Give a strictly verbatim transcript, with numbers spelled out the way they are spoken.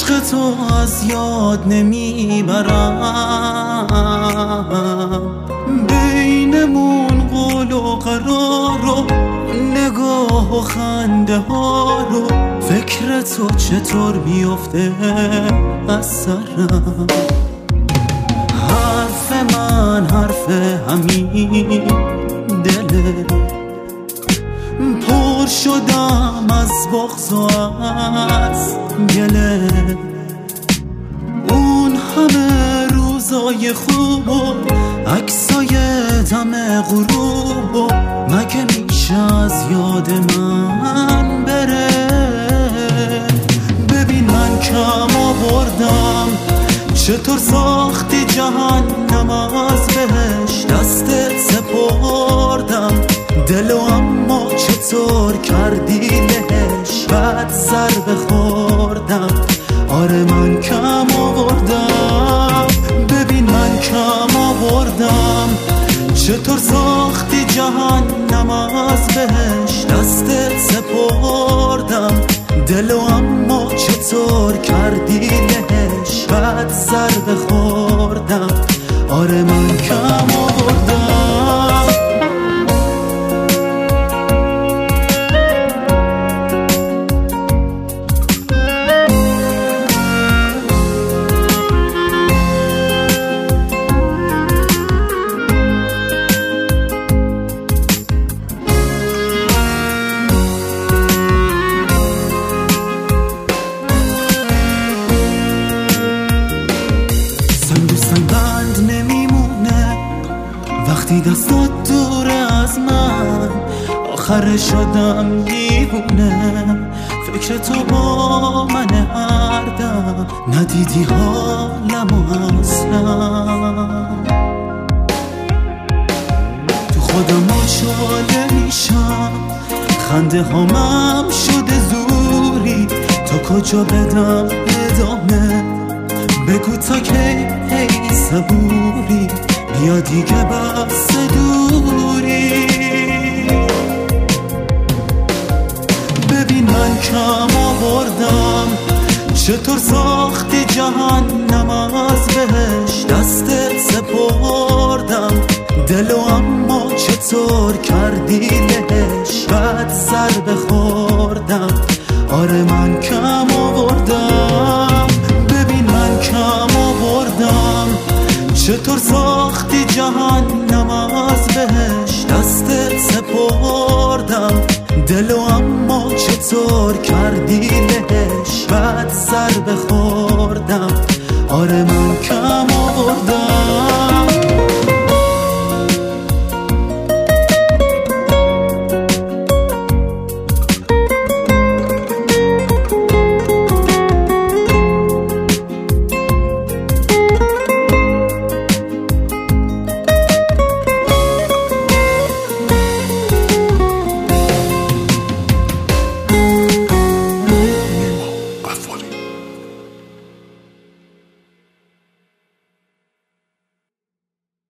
عشق تو از یاد نمیبرم، بینمون قول و قرار و نگاه و خنده ها رو، فکر تو چطور بیفته از سرم. حرف من حرف همین دله، پر شدم از بغض و از گله. اون همه روزای خوب و عکسای دم غروب و مگه میشه از یاد من بره؟ ببین من کم آوردم، چطور ساختی جهنم از بهش دستت سپردم دلو، اما چطور کردی لهش بعد سر بخوردم. آره من کم آوردم، ببین من کم آوردم، چطور ساختی جهنم از بهش دستت سپردم دلو، اما چطور کردی لهش بعد سر بخوردم. آره من کم آوردم. بند نمیمونه وقتی دستات دور از من، آخر شدم دیوونه، فکر تو با من هر دم، ندیدی حالمو اصلا. تو خودم مچاله میشم، خنده هامم شده زوری، تا کجا بدم ادامه؟ بگو تا کی ای صبوری، بیا دیگه بس دوری. ببین من کم آوردم، چطور ساختی جهنم از بهش دستت سپردم دلو، اما چطور کردی لهش بعد سر بخوردم. آره من کم آوردم، کم آوردم، چطور ساختی جهنم از بهش دستت سپردم دلو، اما چطور کردی لهش بعد سر بخوردم. آره من